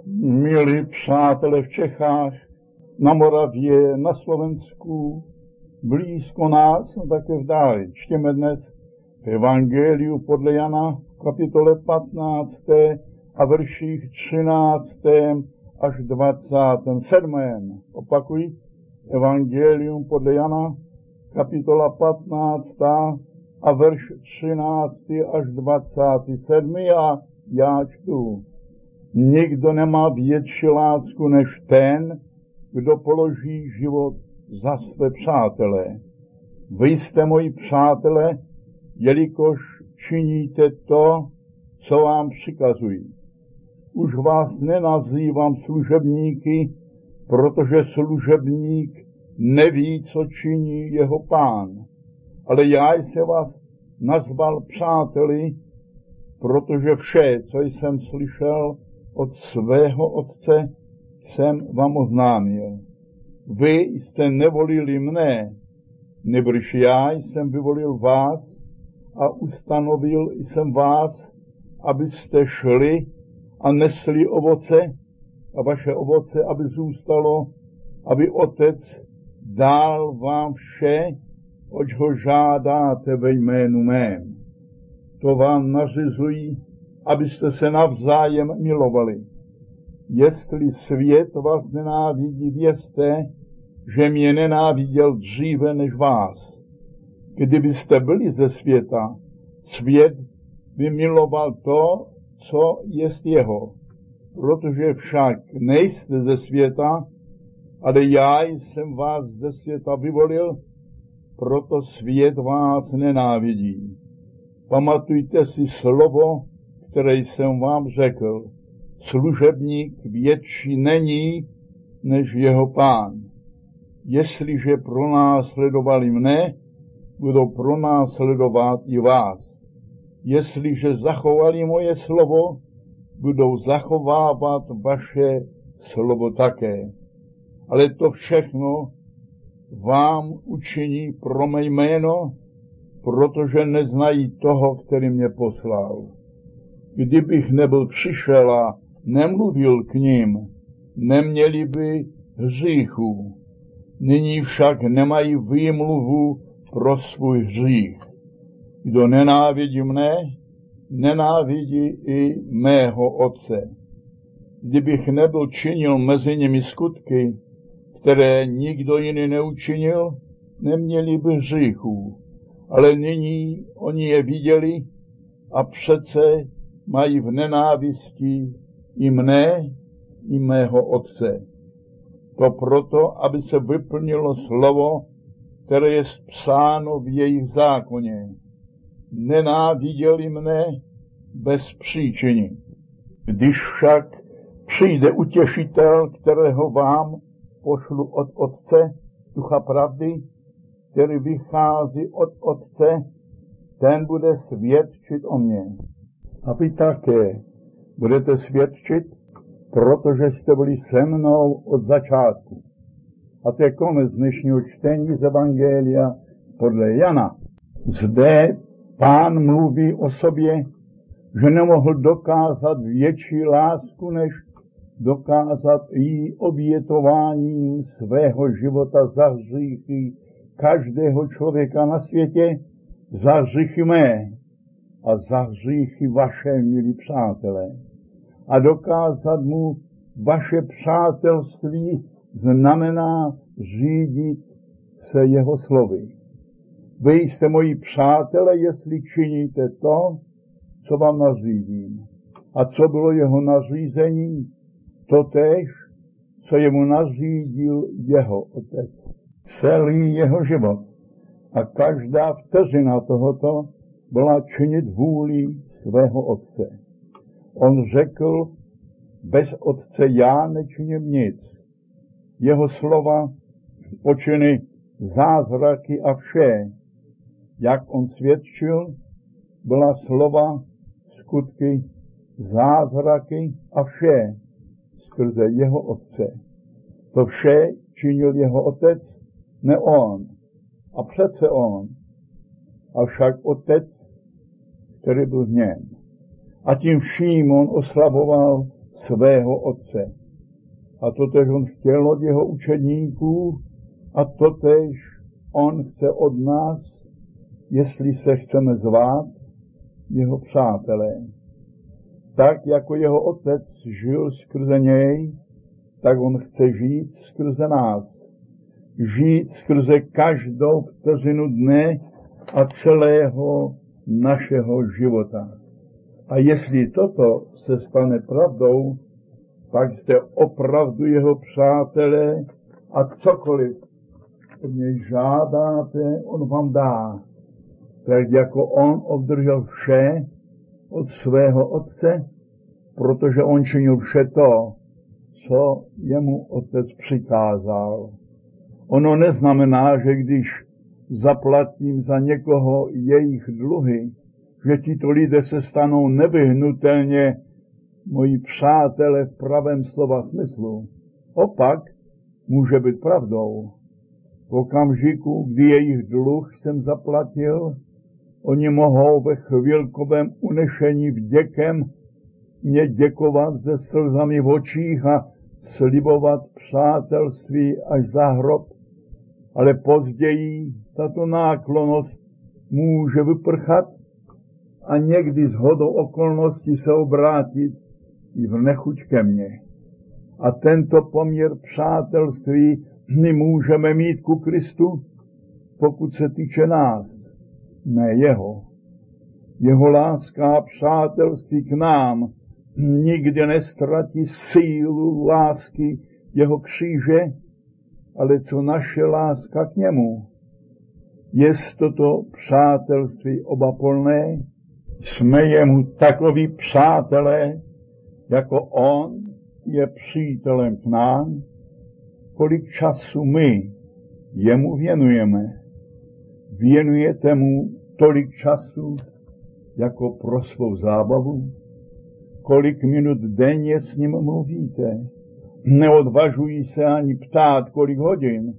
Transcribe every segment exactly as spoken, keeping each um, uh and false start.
Milí přátelé v Čechách, na Moravě, na Slovensku, blízko nás, a také v dáli. Čteme dnes v Evangeliu podle Jana v kapitole patnácté a verších třináctém až dvacátém sedmém. Opakuji, Evangelium podle Jana, kapitola patnáctá a verš třináctý až dvacátý sedmý a já čtu. Nikdo nemá větší lásku než ten, kdo položí život za své přátele. Vy jste moji přátelé, jelikož činíte to, co vám přikazují. Už vás nenazývám služebníky, protože služebník neví, co činí jeho pán. Ale já jsem vás nazval přáteli, protože vše, co jsem slyšel od svého otce, jsem vám oznámil. Vy jste nevolili mne, nebož já jsem vyvolil vás a ustanovil jsem vás, abyste šli a nesli ovoce a vaše ovoce, aby zůstalo, aby otec dal vám vše, oč ho žádáte ve jménu mém. To vám nařizují, abyste se navzájem milovali. Jestli svět vás nenávidí, vězte, že mě nenáviděl dříve než vás. Kdybyste byli ze světa, svět by miloval to, co jest jeho. Protože však nejste ze světa, ale já jsem vás ze světa vyvolil, proto svět vás nenávidí. Pamatujte si slovo, které jsem vám řekl. Služebník větší není, než jeho pán. Jestliže pronásledovali mne, budou pronásledovat i vás. Jestliže zachovali moje slovo, budou zachovávat vaše slovo také. Ale to všechno vám učiní pro mé jméno, protože neznají toho, který mě poslal. Kdybych nebyl přišel a nemluvil k ním, neměli by hříchu. Nyní však nemají výmluvu pro svůj hřích. Kdo nenávidí mne, nenávidí i mého otce. Kdybych nebyl činil mezi nimi skutky, které nikdo jiný neučinil, neměli by hříchů. Ale nyní oni je viděli a přece mají v nenávisti i mne, i mého otce. To proto, aby se vyplnilo slovo, které je psáno v jejich zákoně. Nenáviděli mne bez příčiny. Když však přijde utěšitel, kterého vám pošlu od Otce, Ducha pravdy, který vychází od Otce, ten bude svědčit o mně. A vy také budete svědčit, protože jste byli se mnou od začátku. A to je konec dnešního čtení z Evangelia podle Jana. Zde Pán mluví o sobě, že nemohl dokázat větší lásku, než dokázat jí obětováním svého života za hříchy každého člověka na světě, za hříchy mé a za hříchy vaše, milí přátelé. A dokázat mu vaše přátelství znamená řídit se jeho slovy. Vy jste moji přátelé, jestli činíte to, co vám nařídím. A co bylo jeho nařízení? Totéž, co jemu nařídil jeho otec. Celý jeho život a každá vteřina tohoto byla činit vůli svého otce. On řekl, bez otce já nečiním nic. Jeho slova, počiny, zázraky a vše, jak on svědčil, byla slova, skutky, zázraky a vše skrze jeho otce. To vše činil jeho otec, ne on. A přece on. Avšak otec, který byl v něm. A tím vším on oslavoval svého Otce. A totež on chtěl od jeho učedníků a totež on chce od nás, jestli se chceme zvát jeho přátelé. Tak, jako jeho Otec žil skrze něj, tak on chce žít skrze nás. Žít skrze každou vteřinu dne a celého našeho života. A jestli toto se stane pravdou, pak jste opravdu jeho přátelé a cokoliv od něj žádáte, on vám dá. Tak jako on obdržel vše od svého Otce, protože on činil vše to, co jemu Otec přikázal. Ono neznamená, že když zaplatím za někoho jejich dluhy, že tito lidé se stanou nevyhnutelně moji přátelé v pravém slova smyslu. Opak může být pravdou. V okamžiku, kdy jejich dluh jsem zaplatil, oni mohou ve chvilkovém unešení vděkem mě děkovat se slzami v očích a slibovat přátelství až za hrob. Ale později tato náklonnost může vyprchat a někdy shodou okolností se obrátit i v nechuť ke mně. A tento poměr přátelství my můžeme mít ku Kristu, pokud se týče nás, ne jeho. Jeho láska a přátelství k nám nikdy nestratí sílu lásky jeho kříže, ale co naše láska k němu. Jest toto přátelství obaplné, jsme jemu takoví přátelé, jako on je přítelem k nám, kolik času my jemu věnujeme. Věnujete mu tolik času, jako pro svou zábavu? Kolik minut denně s ním mluvíte? Neodvažují se ani ptát, kolik hodin.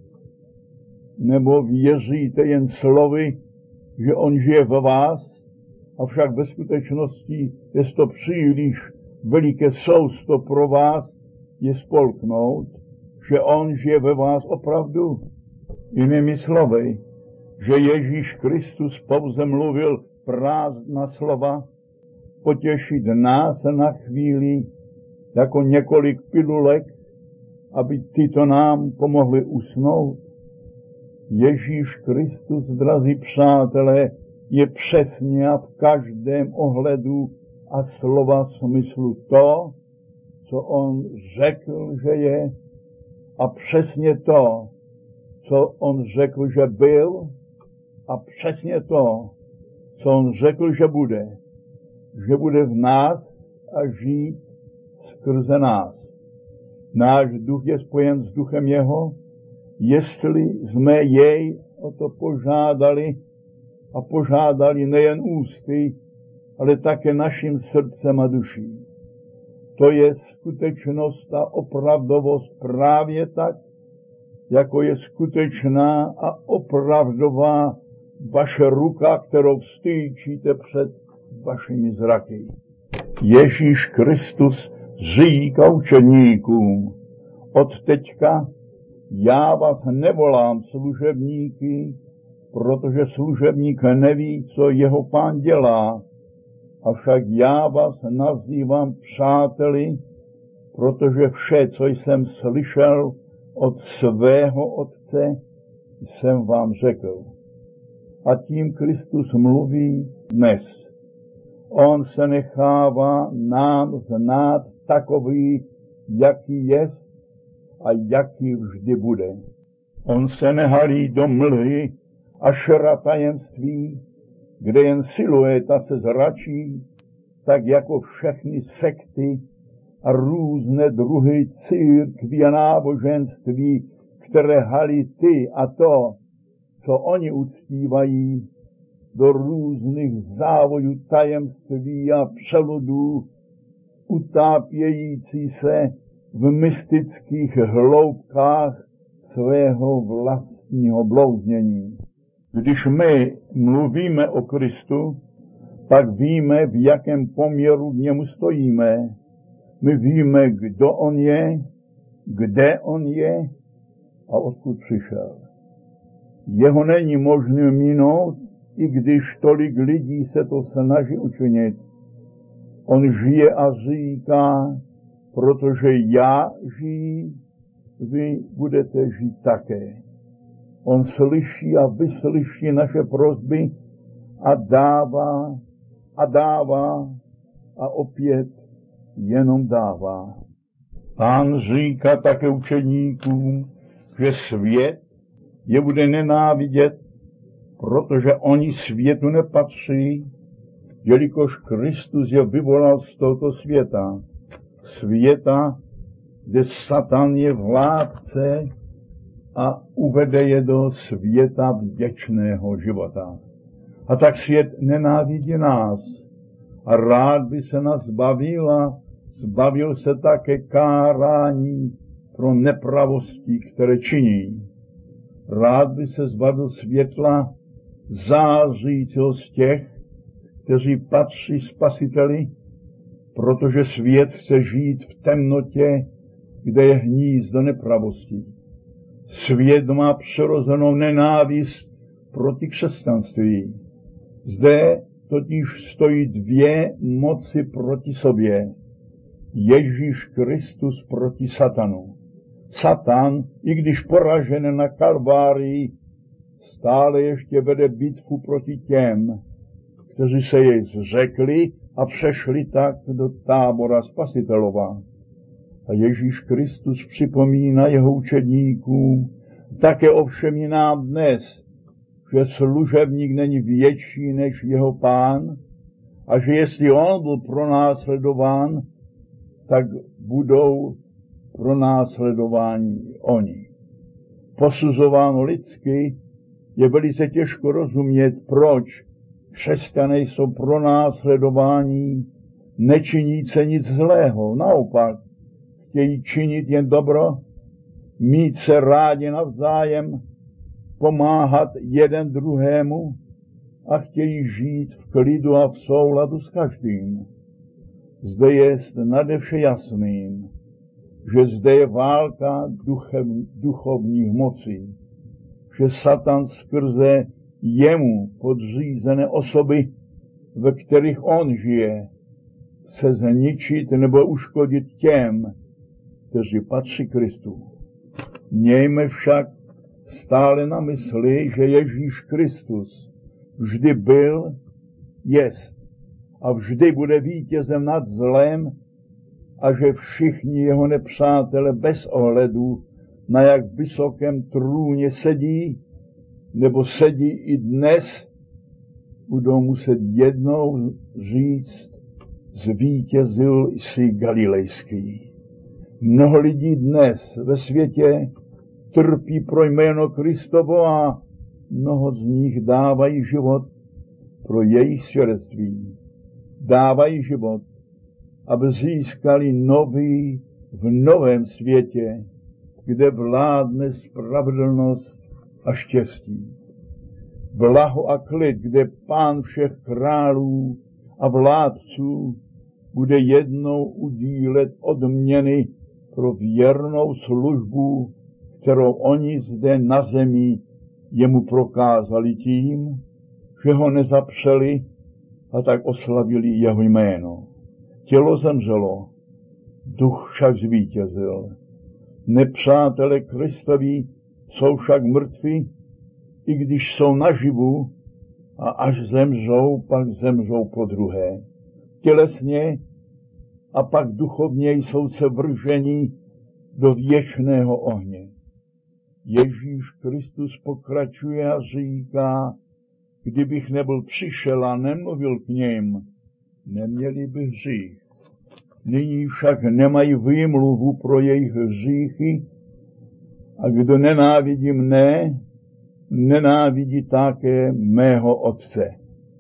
Nebo věříte jen slovy, že on žije v vás, avšak ve skutečnosti je to příliš veliké sousto pro vás je spolknout, že on žije ve vás opravdu. Jinými slovy, že Ježíš Kristus pouze mluvil prázdná slova, potěšit nás na chvíli jako několik pilulek, aby tyto nám pomohly usnout. Ježíš Kristus, drazí přátelé, je přesně a v každém ohledu a slova smyslu to, co on řekl, že je, a přesně to, co on řekl, že byl, a přesně to, co on řekl, že bude. Že bude v nás a žít skrze nás. Náš duch je spojen s duchem jeho, jestli jsme jej o to požádali a požádali nejen ústy, ale také naším srdcem a duší. To je skutečnost a opravdovost právě tak, jako je skutečná a opravdová vaše ruka, kterou stýčíte před vašimi zraky. Ježíš Kristus říká učeníkům, od teďka já vás nevolám služebníky, protože služebník neví, co jeho pán dělá, avšak já vás nazývám přáteli, protože vše, co jsem slyšel od svého Otce, jsem vám řekl. A tím Kristus mluví dnes. On se nechává nám znát takový, jaký jest a jaký vždy bude. On se nehalí do mlhy a šera tajemství, kde jen silueta se zračí, tak jako všechny sekty a různé druhy církví a náboženství, které halí ty a to, co oni uctívají, do různých závojů tajemství a přeludů, utápějící se v mystických hloubkách svého vlastního blouznění. Když my mluvíme o Kristu, pak víme, v jakém poměru k němu stojíme. My víme, kdo on je, kde on je a odkud přišel. Jeho není možné minout, i když tolik lidí se to snaží učinit. On žije a říká, protože já žiji, vy budete žít také. On slyší a vyslyší naše prosby a dává a dává a opět jenom dává. Pán říká také učeníkům, že svět je bude nenávidět, protože oni světu nepatří, jelikož Kristus je vyvolal z tohoto světa. Světa, kde Satan je vládce a uvede je do světa věčného života. A tak svět nenávidí nás a rád by se nás zbavil a zbavil se také kárání pro nepravosti, které činí. Rád by se zbavil světla zářícího z těch, kteří patří Spasiteli, protože svět chce žít v temnotě, kde je hnízdo nepravosti. Svět má přirozenou nenávist proti křesťanství. Zde totiž stojí dvě moci proti sobě. Ježíš Kristus proti Satanu. Satan, i když poražen na Kalvárii, stále ještě vede bitvu proti těm, kteří se jej zřekli a přešli tak do tábora Spasitelova. A Ježíš Kristus připomíná jeho učedníkům, také ovšem i nám dnes, že služebník není větší než jeho pán a že jestli on byl pronásledován, tak budou pronásledováni oni. Posuzováno lidsky je velice těžko rozumět, proč křesťané jsou pronásledováni, nečiní se nic zlého. Naopak, chtějí činit jen dobro, mít se rádi navzájem, pomáhat jeden druhému a chtějí žít v klidu a v souladu s každým. Zde je nade vše jasným, že zde je válka duchem, duchovních mocí, že Satan skrze jemu podřízené osoby, ve kterých on žije, se zničit nebo uškodit těm, kteří patří Kristu. Mějme však stále na mysli, že Ježíš Kristus vždy byl, jest a vždy bude vítězem nad zlem a že všichni jeho nepřátele bez ohledu, na jak vysokém trůně sedí, nebo sedí i dnes, budou muset jednou říct, zvítězil jsi Galilejský. Mnoho lidí dnes ve světě trpí pro jméno Kristovo a mnoho z nich dávají život pro jejich svědectví. Dávají život, aby získali nový v novém světě, kde vládne spravedlnost a štěstí. Blaho a klid, kde Pán všech králů a vládců bude jednou udílet odměny pro věrnou službu, kterou oni zde na zemi jemu prokázali tím, že ho nezapřeli a tak oslavili jeho jméno. Tělo zemřelo, duch však zvítězil. Nepřátelé Kristovi jsou však mrtví, i když jsou naživu, a až zemřou, pak zemřou podruhé. Tělesně a pak duchovně jsou se vrženi do věčného ohně. Ježíš Kristus pokračuje a říká, kdybych nebyl přišel a nemluvil k nim, neměli by hřích. Nyní však nemají výmluvu pro jejich hříchy a kdo nenávidí mne, nenávidí také mého Otce.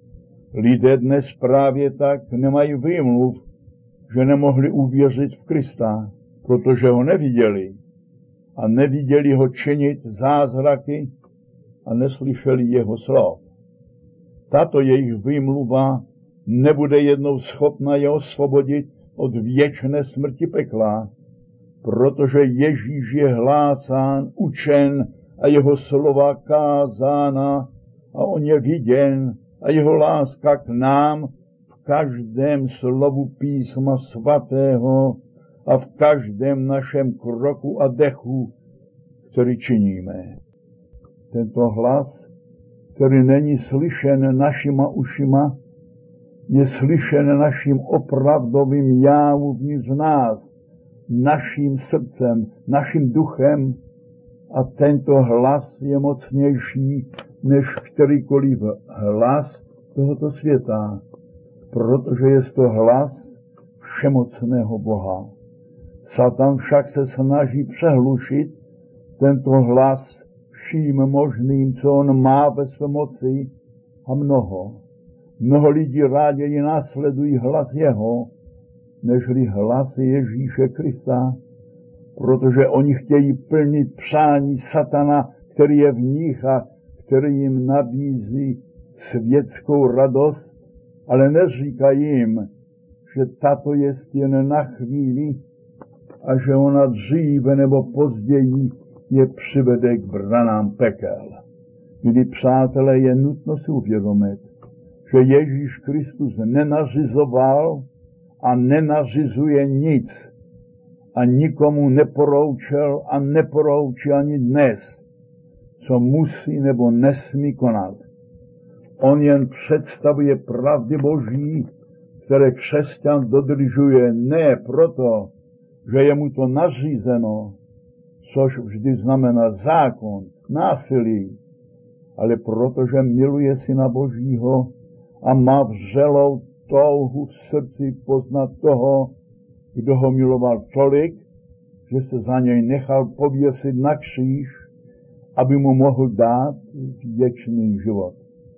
Lidé dnes právě tak nemají výmluv, že nemohli uvěřit v Krista, protože ho neviděli a neviděli ho činit zázraky a neslyšeli jeho slov. Tato jejich výmluva nebude jednou schopna je osvobodit od věčné smrti pekla, protože Ježíš je hlásán, učen a jeho slova kázána a on je viděn a jeho láska k nám v každém slovu písma svatého a v každém našem kroku a dechu, který činíme. Tento hlas, který není slyšen našima ušima, je slyšen naším opravdovým já uvnitř nás, naším srdcem, naším duchem a tento hlas je mocnější než kterýkoliv hlas tohoto světa, protože je to hlas všemocného Boha. Satan však se snaží přehlušit tento hlas vším možným, co on má ve své moci a mnoho. Mnoho lidí ráději následují hlas jeho, nežli hlas Ježíše Krista, protože oni chtějí plnit přání satana, který je v nich a který jim nabízí světskou radost, ale neříkají jim, že tato je jen na chvíli a že ona dříve nebo později je přivede k branám pekel. Milí přátelé, je nutno si uvědomit, že Ježíš Kristus nenařizoval a nenařizuje nic a nikomu neporoučel a neporoučí ani dnes, co musí nebo nesmí konat. On jen představuje pravdy Boží, které křesťan dodržuje ne proto, že je mu to nařízeno, což vždy znamená zákon, násilí, ale protože miluje Syna Božího a má vřelou touhu v srdci poznat toho, kdo ho miloval tolik, že se za něj nechal pověsit na kříž, aby mu mohl dát věčný život.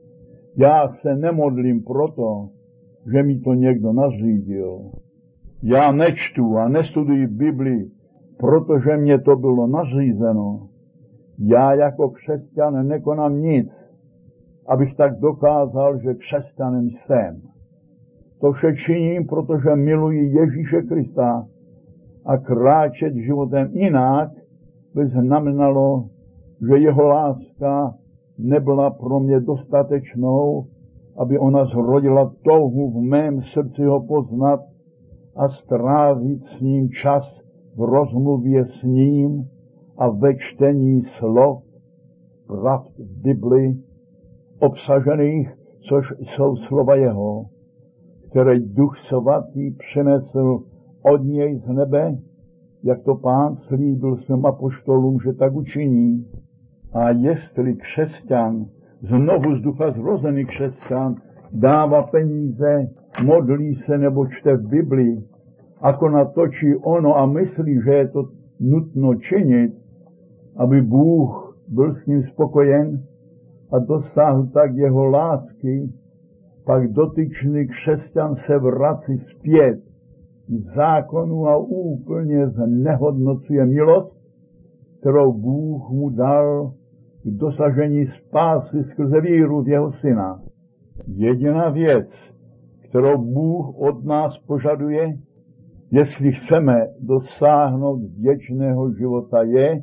Já se nemodlím proto, že mi to někdo nařídil. Já nečtu a nestuduji Biblii, protože mě to bylo nařízeno. Já jako křesťan nekonám nic, abych tak dokázal, že křesťanem jsem. To vše činím, protože miluji Ježíše Krista a kráčet životem jinak by znamenalo, že jeho láska nebyla pro mě dostatečnou, aby ona zrodila touhu v mém srdci ho poznat a strávit s ním čas v rozmluvě s ním a ve čtení slov, pravd v Bibli, obsažených, což jsou slova jeho, které Duch Svatý přinesl od něj z nebe, jak to Pán slíbil svým apoštolům, že tak učiní. A jestli křesťan, znovu z ducha zrozený křesťan, dává peníze, modlí se nebo čte v Biblii, ako natočí ono a myslí, že je to nutno činit, aby Bůh byl s ním spokojen a dosáhl tak jeho lásky, pak dotyčný křesťan se vrací zpět k zákonu a úplně znehodnocuje milost, kterou Bůh mu dal k dosažení spásy skrze víru v jeho syna. Jediná věc, kterou Bůh od nás požaduje, jestli chceme dosáhnout věčného života, je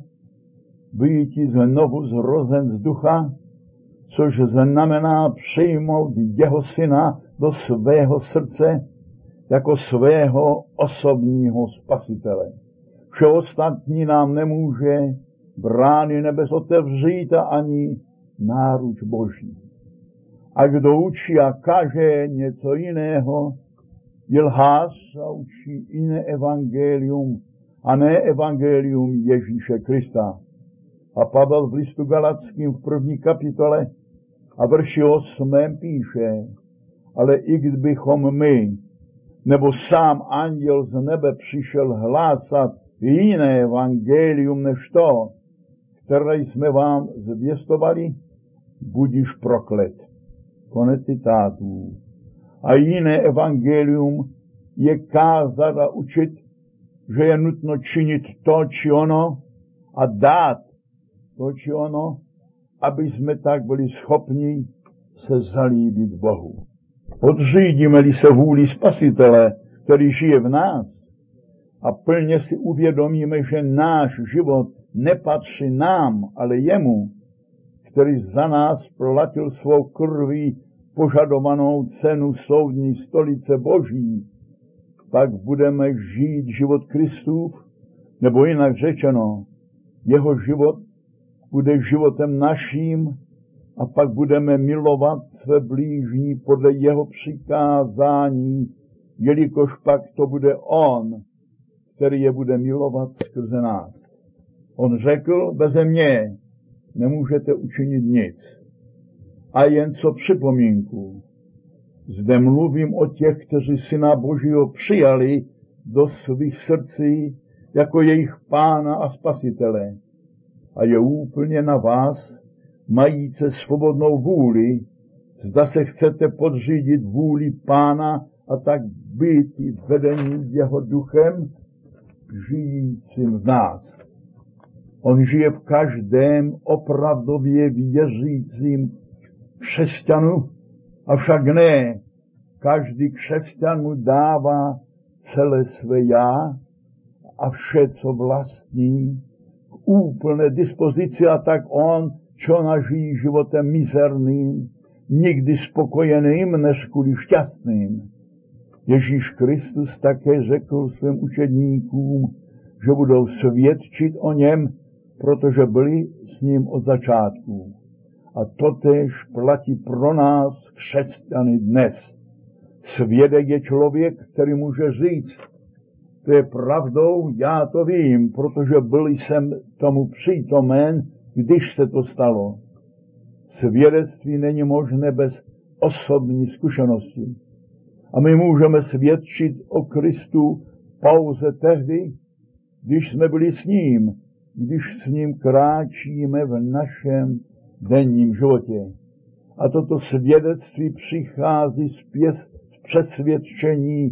být znovu zrozen z ducha, což znamená přijmout jeho syna do svého srdce jako svého osobního spasitele. Vše ostatní nám nemůže brány nebes otevřít a ani náruč Boží. A kdo učí a kaže něco jiného, je lhář a učí jiné evangelium a ne evangelium Ježíše Krista. A Pavel v listu Galackým v první kapitole a verši osmém píše, ale i kdybychom my, nebo sám anděl z nebe přišel hlásat jiné evangelium než to, které jsme vám zvěstovali, budiš proklet. Konec citátů. A jiné evangelium je kázat a učit, že je nutno činit to, či ono a dát to, či ono, aby jsme tak byli schopni se zalíbit Bohu. Podřídíme-li se vůli Spasitele, který žije v nás, a plně si uvědomíme, že náš život nepatří nám, ale jemu, který za nás platil svou krví požadovanou cenu soudní stolice Boží, pak budeme žít život Kristův, nebo jinak řečeno, jeho život bude životem naším a pak budeme milovat své blížní podle jeho přikázání, jelikož pak to bude on, který je bude milovat skrze nás. On řekl, beze mě nemůžete učinit nic. A jen co připomínku, zde mluvím o těch, kteří Syna Božího přijali do svých srdcí jako jejich Pána a Spasitele. A je úplně na vás, majíce svobodnou vůli, zda se chcete podřídit vůli Pána a tak být vedení jeho duchem, žijícím v nás. On žije v každém opravdově věřícím křesťanu, avšak ne, každý křesťan mu dává celé své já a vše, co vlastní, k úplné dispozici, a tak on, čo nažijí životem mizerným, nikdy spokojeným, než kvůli šťastným. Ježíš Kristus také řekl svým učedníkům, že budou svědčit o něm, protože byli s ním od začátku. A totéž platí pro nás, křesťany, dnes. Svědek je člověk, který může říct, to je pravdou, já to vím, protože byl jsem tomu přítomen, když se to stalo. Svědectví není možné bez osobní zkušenosti. A my můžeme svědčit o Kristu pouze tehdy, když jsme byli s ním, když s ním kráčíme v našem denním životě. A toto svědectví přichází zpět z přesvědčení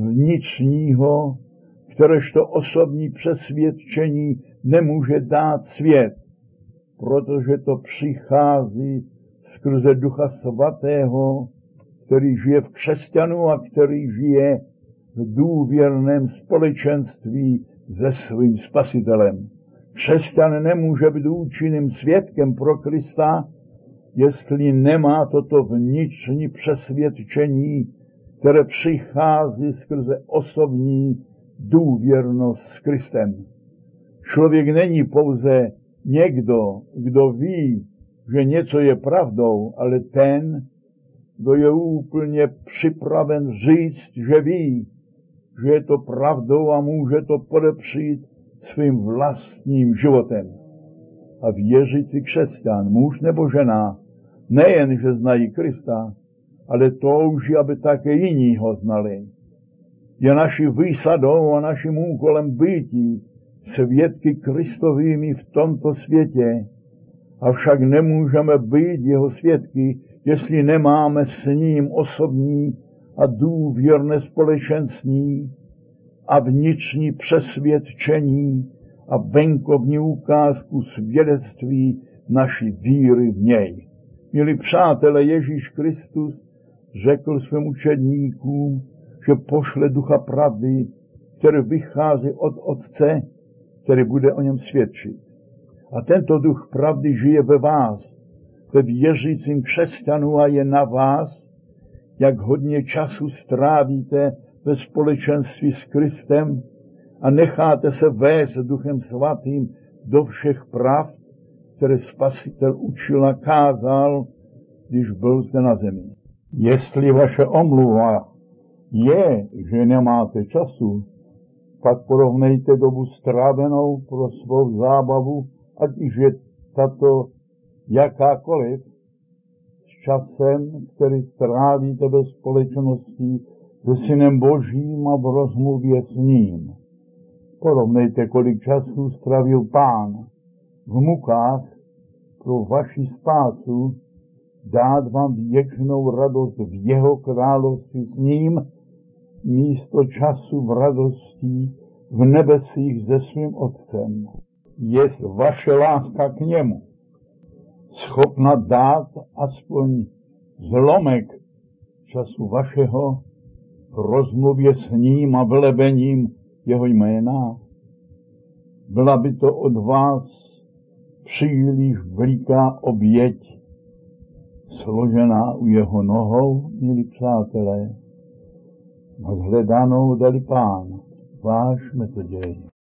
vnitřního, kteréžto osobní přesvědčení nemůže dát svět, protože to přichází skrze Ducha Svatého, který žije v křesťanu a který žije v důvěrném společenství se svým Spasitelem. Křesťan nemůže být účinným svědkem pro Krista, jestli nemá toto vnitřní přesvědčení, které přichází skrze osobní důvěrnost s Kristem. Člověk není pouze někdo, kdo ví, že něco je pravdou, ale ten, kdo je úplně připraven říct, že ví, že je to pravdou a může to podepřít svým vlastním životem. A věřící křesťan, muž nebo žena, nejen, že znají Krista, ale touží, aby také jiní ho znali. Je naší výsadou a naším úkolem býti svědky Kristovými v tomto světě, avšak nemůžeme být jeho svědky, jestli nemáme s ním osobní a důvěrné společenství a vnitřní přesvědčení a venkovní ukázku svědectví naší víry v něj. Milí přátelé, Ježíš Kristus řekl svým učedníkům, že pošle Ducha pravdy, který vychází od Otce, který bude o něm svědčit. A tento Duch pravdy žije ve vás, ve věřícím křesťanu, a je na vás, jak hodně času strávíte ve společenství s Kristem a necháte se vést Duchem Svatým do všech pravd, které Spasitel učil a kázal, když byl zde na zemi. Jestli vaše omluva je, že nemáte času, pak porovnejte dobu strávenou pro svou zábavu, ať již je tato jakákoliv, s časem, který strávíte ve společnosti se Synem Božím a v rozmluvě s ním. Porovnejte, kolik času strávil Pán v mukách pro vaši spásu, dát vám věčnou radost v jeho království s ním, místo času v radosti v nebesích se svým Otcem. Jest vaše láska k němu schopna dát aspoň zlomek času vašeho rozmluvě s ním a velebením jeho jména? Byla by to od vás příliš veliká oběť, složená u jeho nohou, milí přátelé? Na shledanou, dali Pán, váš metoděj.